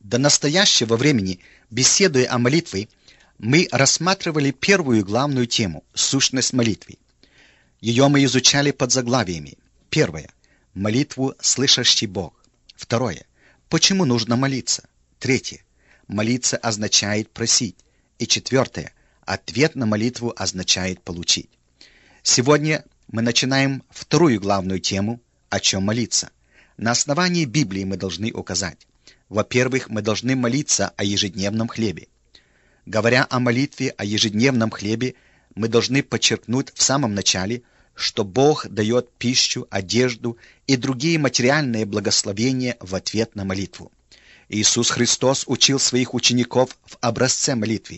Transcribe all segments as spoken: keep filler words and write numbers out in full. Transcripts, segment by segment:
До настоящего времени, беседуя о молитве, мы рассматривали первую главную тему – сущность молитвы. Ее мы изучали под заглавиями. Первое – молитву, слышащий Бог. Второе – почему нужно молиться. Третье – молиться означает просить. И четвертое – ответ на молитву означает получить. Сегодня мы начинаем вторую главную тему – о чем молиться. На основании Библии мы должны указать. Во-первых, мы должны молиться о ежедневном хлебе. Говоря о молитве о ежедневном хлебе, мы должны подчеркнуть в самом начале, что Бог дает пищу, одежду и другие материальные благословения в ответ на молитву. Иисус Христос учил своих учеников в образце молитвы.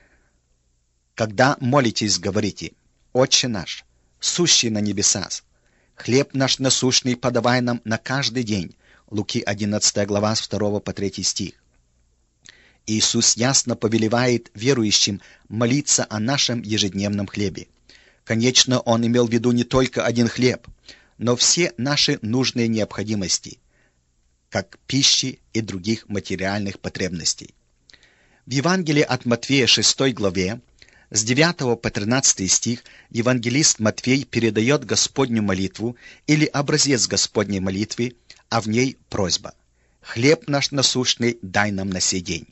Когда молитесь, говорите: «Отче наш, сущий на небесах, хлеб наш насущный подавай нам на каждый день». Луки одиннадцатая глава с второго по третий стих. Иисус ясно повелевает верующим молиться о нашем ежедневном хлебе. Конечно, Он имел в виду не только один хлеб, но все наши нужные необходимости, как пищи и других материальных потребностей. В Евангелии от Матфея шестой главе с девятого по тринадцатый стих евангелист Матфей передает Господню молитву или образец Господней молитвы, а в ней просьба: «Хлеб наш насущный дай нам на сей день».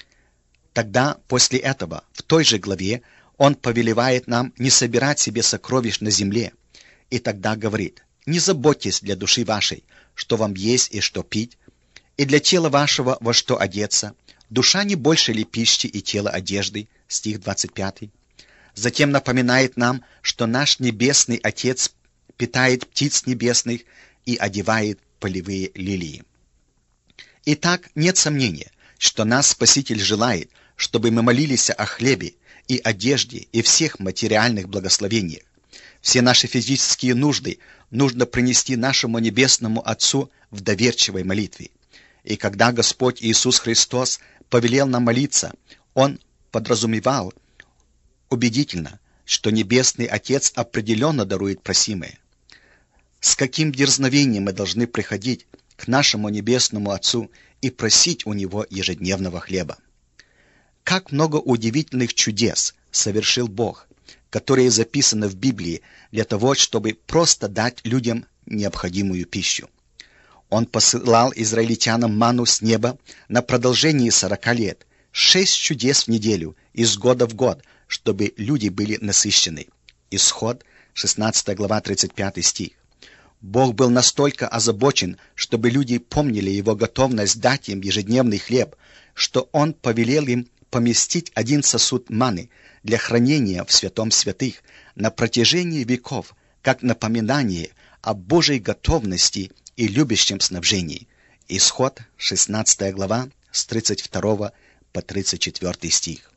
Тогда, после этого, в той же главе, Он повелевает нам не собирать себе сокровищ на земле, и тогда говорит: «Не заботьтесь для души вашей, что вам есть и что пить, и для тела вашего во что одеться. Душа не больше ли пищи и тело одежды?» Стих двадцать пятый. Затем напоминает нам, что наш Небесный Отец питает птиц небесных и одевает полевые лилии. Итак, нет сомнения, что нас Спаситель желает, чтобы мы молились о хлебе и одежде и всех материальных благословениях. Все наши физические нужды нужно принести нашему Небесному Отцу в доверчивой молитве. И когда Господь Иисус Христос повелел нам молиться, Он подразумевал убедительно, что Небесный Отец определенно дарует просимое. С каким дерзновением мы должны приходить к нашему Небесному Отцу и просить у Него ежедневного хлеба. Как много удивительных чудес совершил Бог, которые записаны в Библии для того, чтобы просто дать людям необходимую пищу. Он посылал израильтянам манну с неба на продолжении сорока лет, шесть чудес в неделю, из года в год, чтобы люди были насыщены. Исход, шестнадцатая глава, тридцать пятый стих. Бог был настолько озабочен, чтобы люди помнили Его готовность дать им ежедневный хлеб, что Он повелел им поместить один сосуд манны для хранения в святом святых на протяжении веков, как напоминание о Божьей готовности и любящем снабжении. Исход, шестнадцатая глава, с тридцать второго по тридцать четвёртый стих.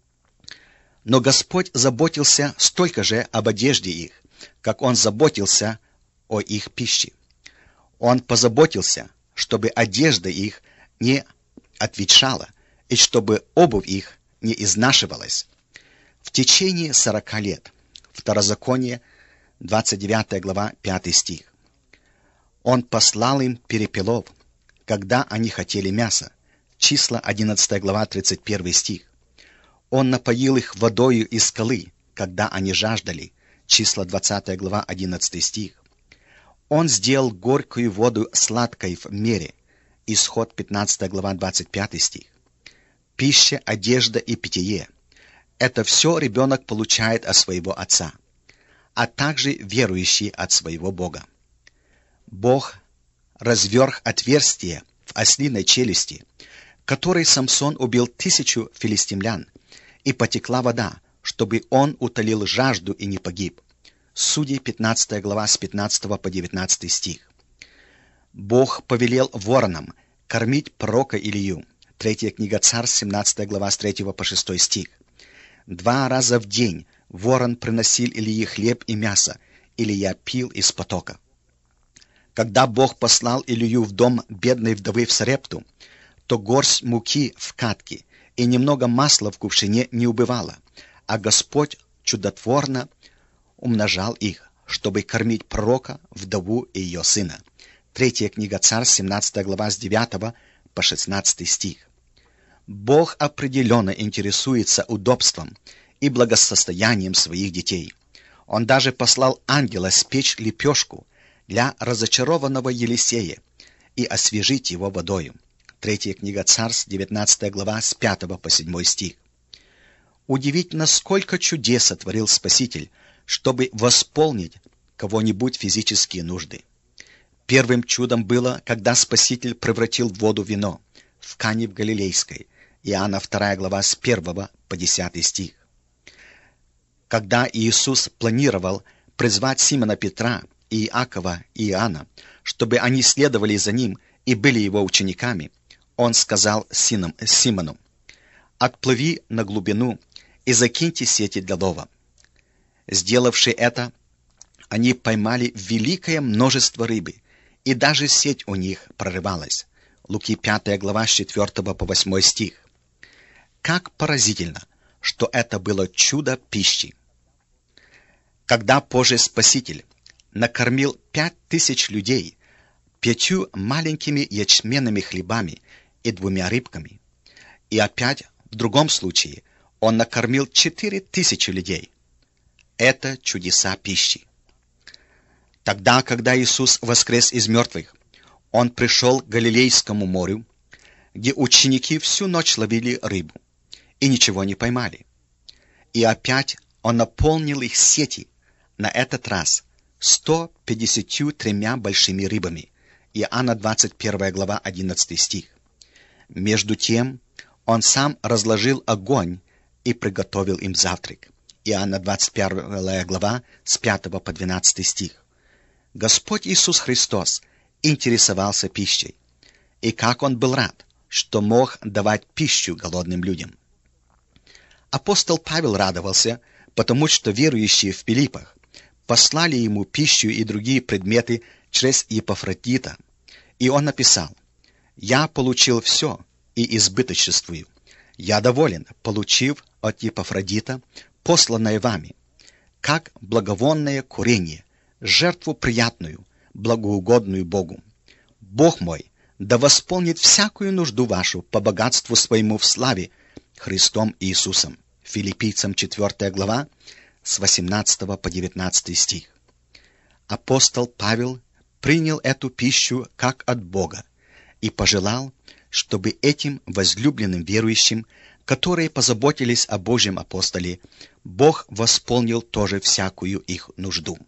Но Господь заботился столько же об одежде их, как Он заботился о их пище. Он позаботился, чтобы одежда их не ответшала и чтобы обувь их не изнашивалась. В течение сорока лет. Второзаконие, двадцать девятая глава, пятый стих. Он послал им перепелов, когда они хотели мяса. Числа, одиннадцатая глава, тридцать первый стих. Он напоил их водою из скалы, когда они жаждали. Числа, двадцатая глава, одиннадцатый стих. Он сделал горькую воду сладкой в мере. Исход, пятнадцатая глава, двадцать пятый стих. Пища, одежда и питье – это все ребенок получает от своего отца, а также верующий от своего Бога. Бог разверг отверстие в ослиной челюсти, которой Самсон убил тысячу филистимлян, и потекла вода, чтобы он утолил жажду и не погиб. Судей, пятнадцатая глава, с пятнадцатого по девятнадцатый стих. Бог повелел воронам кормить пророка Илию. Третья книга Царств, семнадцатая глава, с третьего по шестой стих. Два раза в день ворон приносил Илии хлеб и мясо, Илия пил из потока. Когда Бог послал Илию в дом бедной вдовы в Сарепту, то горсть муки в катке и немного масла в кувшине не убывало, а Господь чудотворно умножал их, чтобы кормить пророка, вдову и ее сына. Третья книга Царств, семнадцатая глава, с девятого по шестнадцатый стих. Бог определенно интересуется удобством и благосостоянием своих детей. Он даже послал ангела спечь лепешку для разочарованного Елисея и освежить его водою. Третья книга Царств, девятнадцатая глава, с пятого по седьмой стих. Удивительно, сколько чудес сотворил Спаситель, чтобы восполнить кого-нибудь физические нужды. Первым чудом было, когда Спаситель превратил воду в вино в Кане в Галилейской. Иоанна вторая глава с первого по десятый стих. Когда Иисус планировал призвать Симона Петра и Иакова и Иоанна, чтобы они следовали за ним и были его учениками, он сказал синам, Симону: «Отплыви на глубину и закиньте сети для лова». Сделавши это, они поймали великое множество рыбы, и даже сеть у них прорывалась. Луки пятая глава с четвёртого по восьмой стих. Как поразительно, что это было чудо пищи. Когда позже Спаситель накормил пять тысяч людей пятью маленькими ячменными хлебами и двумя рыбками, и опять в другом случае он накормил четыре тысячи людей. Это чудеса пищи. Тогда, когда Иисус воскрес из мертвых, он пришел к Галилейскому морю, где ученики всю ночь ловили рыбу и ничего не поймали. И опять он наполнил их сети, на этот раз сто пятьдесят тремя большими рыбами. Иоанна двадцать первая глава, одиннадцатый стих. Между тем он сам разложил огонь и приготовил им завтрак. Иоанна двадцать первая глава с пятого по двенадцатый стих. Господь Иисус Христос интересовался пищей, и как он был рад, что мог давать пищу голодным людям. Апостол Павел радовался, потому что верующие в Филиппах послали ему пищу и другие предметы через Епафродита, и он написал: «Я получил все и избыточествую. Я доволен, получив от Епафродита посланное вами, как благовонное курение, жертву приятную, благоугодную Богу. Бог мой да восполнит всякую нужду вашу по богатству своему в славе Христом Иисусом». Филиппийцам четвёртая глава с восемнадцатого по девятнадцатый стих. Апостол Павел принял эту пищу как от Бога и пожелал, чтобы этим возлюбленным верующим, которые позаботились о Божьем апостоле, Бог восполнил тоже всякую их нужду.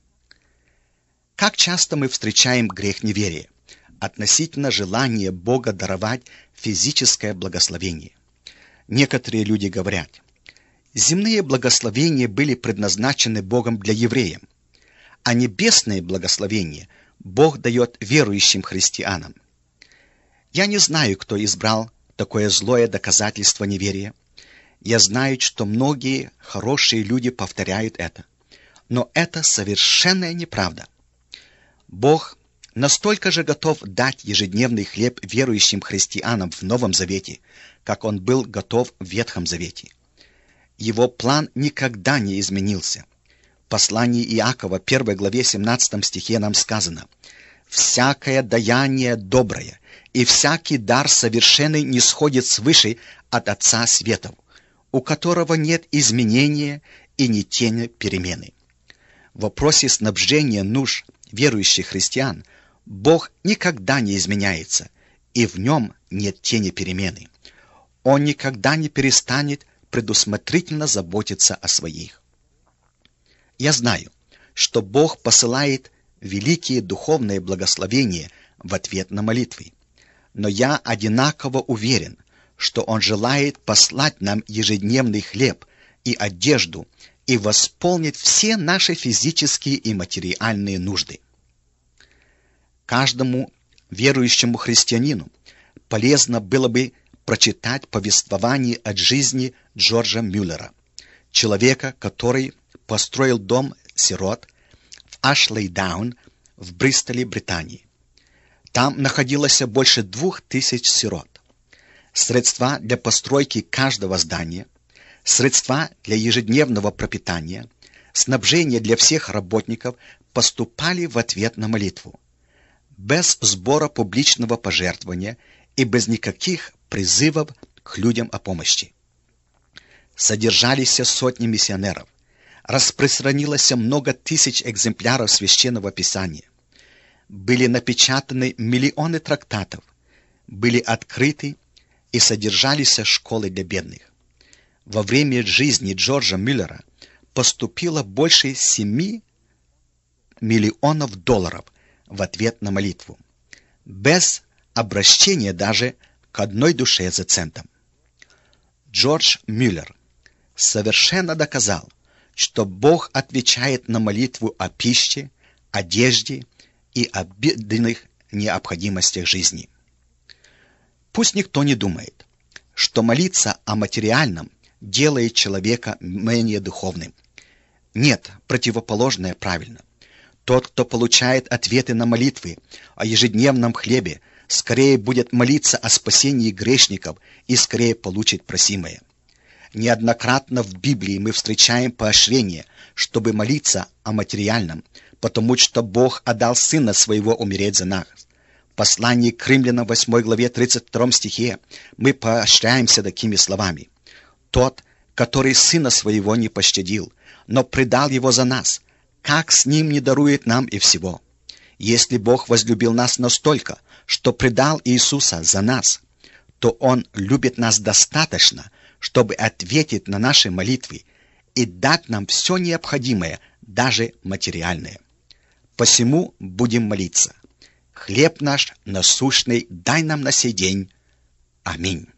Как часто мы встречаем грех неверия относительно желания Бога даровать физическое благословение. Некоторые люди говорят: земные благословения были предназначены Богом для евреев, а небесные благословения Бог дает верующим христианам. Я не знаю, кто избрал такое злое доказательство неверия. Я знаю, что многие хорошие люди повторяют это, но это совершенная неправда. Бог настолько же готов дать ежедневный хлеб верующим христианам в Новом Завете, как Он был готов в Ветхом Завете. Его план никогда не изменился. В послании Иакова, первой главе, семнадцатом стихе нам сказано: «Всякое даяние доброе и всякий дар совершенный нисходит свыше от Отца светов, у которого нет изменения и ни тени перемены». В вопросе снабжения нужд верующих христиан Бог никогда не изменяется, и в нем нет тени перемены. Он никогда не перестанет предусмотрительно заботиться о своих. Я знаю, что Бог посылает великие духовные благословения в ответ на молитвы, но я одинаково уверен, что Он желает послать нам ежедневный хлеб и одежду и восполнить все наши физические и материальные нужды. Каждому верующему христианину полезно было бы прочитать повествование от жизни Джорджа Мюллера, человека, который построил дом сирот в Ашлей-Даун в Бристоле, Британии. Там находилось больше двух тысяч сирот. Средства для постройки каждого здания, средства для ежедневного пропитания, снабжение для всех работников поступали в ответ на молитву. Без сбора публичного пожертвования и без никаких призывов к людям о помощи. Содержались сотни миссионеров, распространилось много тысяч экземпляров Священного Писания, были напечатаны миллионы трактатов, были открыты и содержались школы для бедных. Во время жизни Джорджа Мюллера поступило больше семи миллионов долларов в ответ на молитву, без обращения даже к одной душе за центом. Джордж Мюллер совершенно доказал, что Бог отвечает на молитву о пище, одежде и обыденных необходимостях жизни. Пусть никто не думает, что молиться о материальном делает человека менее духовным. Нет, противоположное правильно. Тот, кто получает ответы на молитвы о ежедневном хлебе, скорее будет молиться о спасении грешников и скорее получит просимое. Неоднократно в Библии мы встречаем поощрение, чтобы молиться о материальном, потому что Бог отдал Сына Своего умереть за нас. В послании к Римлянам восьмой главе тридцать втором стихе мы поощряемся такими словами: «Тот, который Сына Своего не пощадил, но предал Его за нас, как с Ним не дарует нам и всего? Если Бог возлюбил нас настолько, что предал Иисуса за нас, то Он любит нас достаточно, чтобы ответить на наши молитвы и дать нам все необходимое, даже материальное. Посему будем молиться: хлеб наш насущный дай нам на сей день. Аминь».